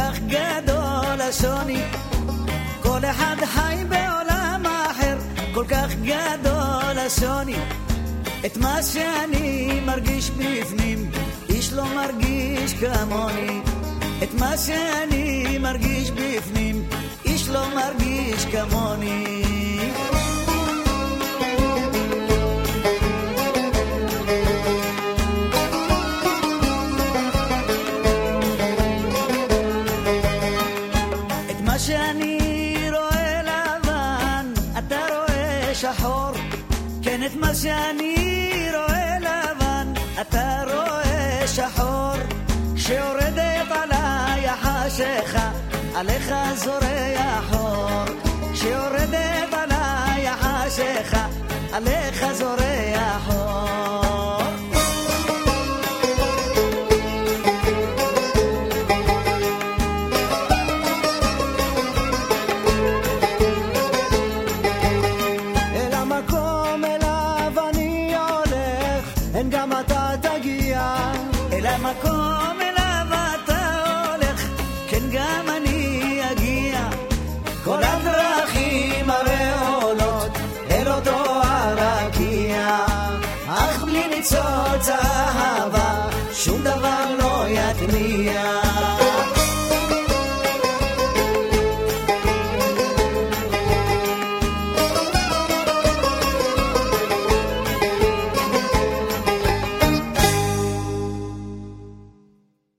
כך גדול השוני, כל אחד חי בעולם אחר, כל כך גדול השוני. את מה שאני מרגיש בפנים, איש לא מרגיש כמוני. את מה שאני מרגיש בפנים, איש לא מרגיש כמוני. את מה שאני רואה לבן, אתה רואה שחור. כן, את מה שאני רואה לבן, אתה רואה שחור. שיורדת עליי החשיכה, עליך זורח אור. שיורדת עליי החשיכה, עליך זורח אור. אל המקום אליו אני הולך, אין גם אתה תגיע. אל המקום אליו אתה הולך, כן גם אני אגיע. כל הדרכים הרי עולות אל אותו הרקיע, אך בלי ניצוץ אהבה שום דבר לא יתניע.